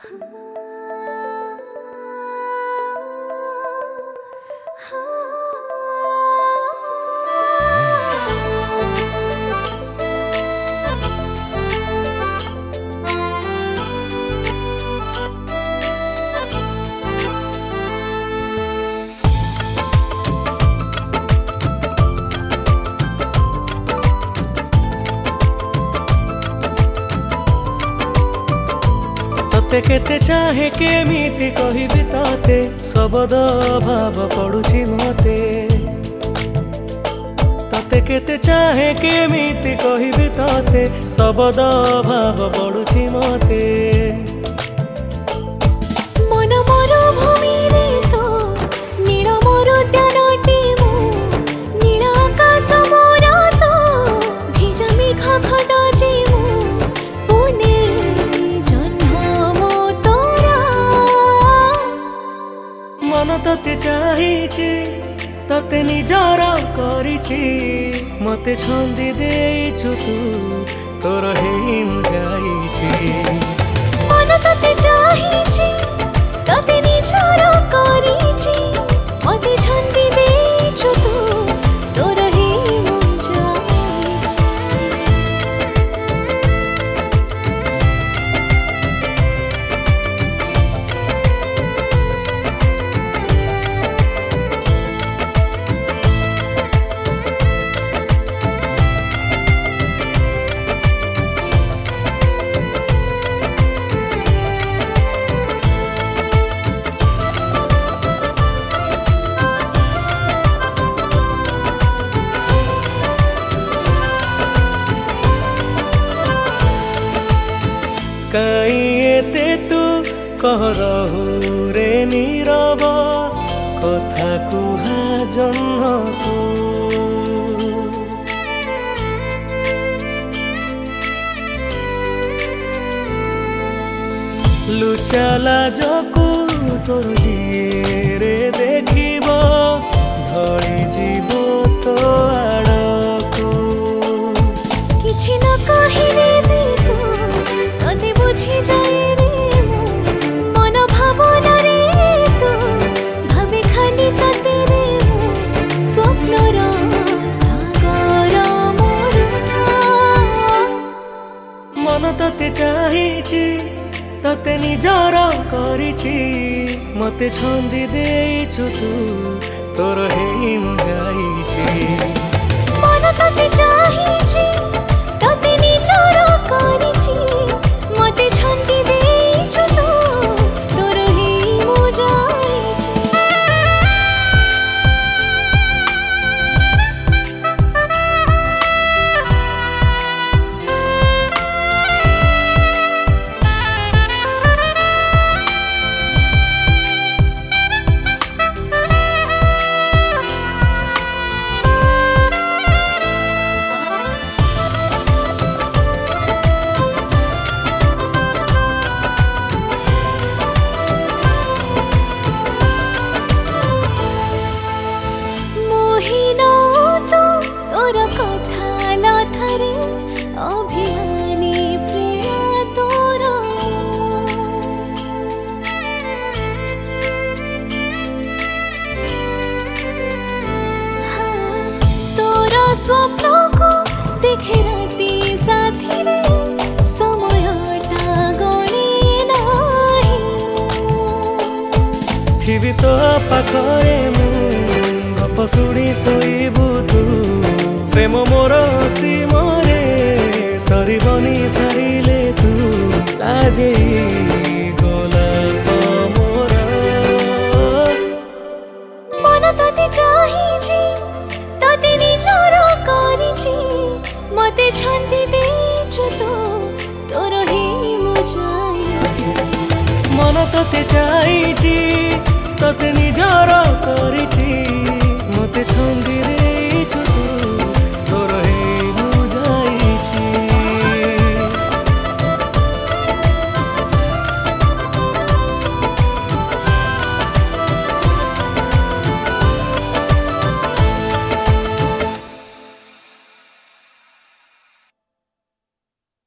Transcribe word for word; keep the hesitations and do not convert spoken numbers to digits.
ते केते चाहे केमिति कहिबि तते शब्द भाव पड़ुछि मते तते केते चाहे केमिति कहिबि तते शब्द भाव पड़ुछि मते मन मोर भूमि रे तो नील मोर ध्यानटी मो नील आकाश मोर तो भिजा मेघ खंड जी मो पुने मन तते चाहिछि तते निजर करिछि मते छंदी देइछु तू तोर हेइ मु जाइछि मन तते चाहिछि तते निजर करिछि मते छंदी देइछु तू तोर हेइ मु जाइछि काई एते तू कह रहु रे नीरव कथा कुहा जन्म तू लुचाला जकू तोर जिए रे देखिब ढली जीव तो आड़कू किछि न कहिले भी तू तते बुझी जाए रे मन भावना रे तू भावे खाली तते रे स्वप्न रो सागर मोर मन तते चाहिछि तते निजर करिछि मते छंदी देइछु तू तोर हेइ मु जाइछि मन तते चाहिछि तते निजर करिछि मते छंदी देइछु तू तोर हेइ मु जाइछि अभिमानी प्रिया तोर तोर स्वप्न को देखे राती साथी रे समयटा गणे नाही थिबि तो पाखरे मु गप शुणी शोइबु तू प्रेम मोर सीमरे सरिबनी सारिले तू लाजे गोलाप मोर मन तते चाहिछि तते निजर करिछि मते छंदी देइछु तू तोर हेइ मु जाइछि मन तते चाहिछि तते निजर करिछि मते छंदी रे